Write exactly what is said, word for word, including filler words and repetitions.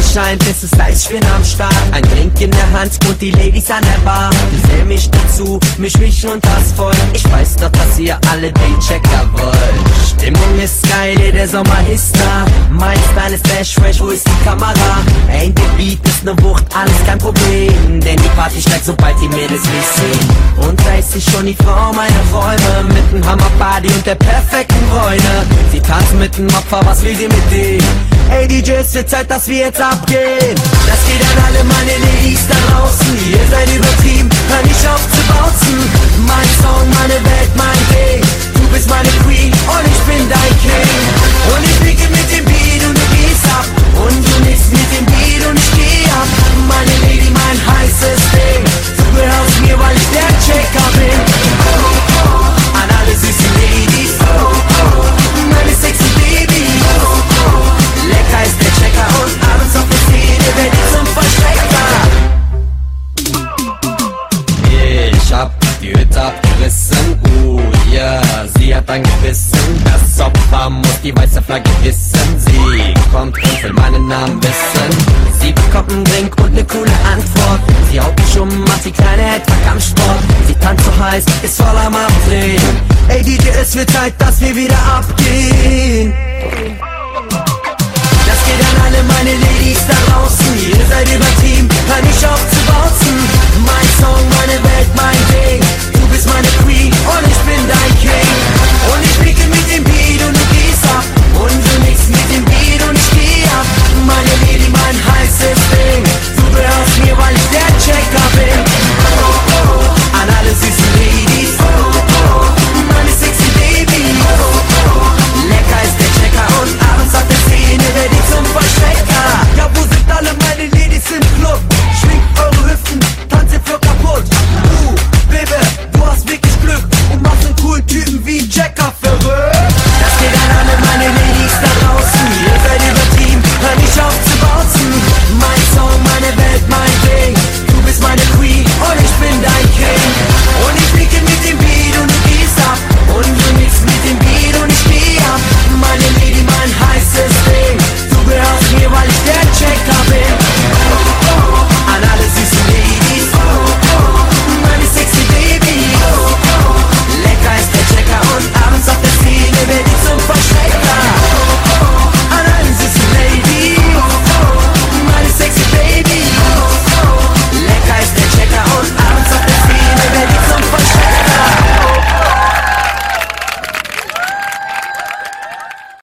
scheint, ist es heiß, ich bin am Start. Ein Drink in der Hand und die Ladies an der Bar. Ich seh mich dazu, misch mich und das voll. Ich weiß doch, dass ihr alle den Checker wollt. Stimmung ist geil, der Sommer ist da. Mein Style ist fresh, fresh, wo ist die Kamera? Ey, der Beat ist ne Wucht, alles kein Problem. Denn die Party steigt, sobald die Mädels mich sehen. Und da ist sie schon die Frau meiner Träume. Mit nem Hammerbody und der perfekten Bräune. Sie tanzt mit dem Opfer, was will sie mit dem? Ey D J, es wird Zeit, dass wir jetzt abgehen. Das geht an alle meine Ladies da draußen. Ihr seid übertrieben, hör nicht auf zu bouncen. Mein Song, meine Welt, mein Ding. Du bist meine Queen und ich bin dein King. Und ich blicke mit dem Beat und du gehst ab. Und du nickst mit dem Beat und ich geh ab. Meine Lady, mein heißes Ding. Du gehörst mir, weil ich der Checker bin. An alle süßen Ladies. Meine sexy Baby. Lecker ist der Checker und abends auf der Szene werd ich zum Verstrecker. Ich hab die Hütte abgerissen, uh, yeah, sie hat angebissen. Das Opfer muss die weiße Flagge wissen. Sie kommt und will meinen Namen wissen. Sie bekommt einen Drink und ne coole Antwort. Sie haut mich um, macht die Kleine etwa Kampfsport. Sie tanzt so heiß, ist voll am Abdrehen. Ey D J, es wird Zeit, dass wir wieder abgehen.